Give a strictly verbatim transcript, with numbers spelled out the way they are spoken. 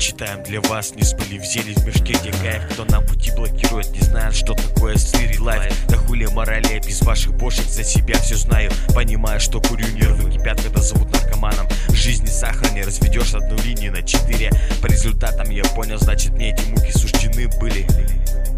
читаем для вас, не спали, взяли в мешке, где кайф. Кто нам пути блокирует, не знает, что такое сыри лайф. Да хули морали, я без ваших бошек за себя все знаю. Понимаю, что курю, нервы кипят, когда зовут наркоманом. Жизни сахар не разведешь одну линию на четыре. По результатам я понял, значит мне эти муки суждены были.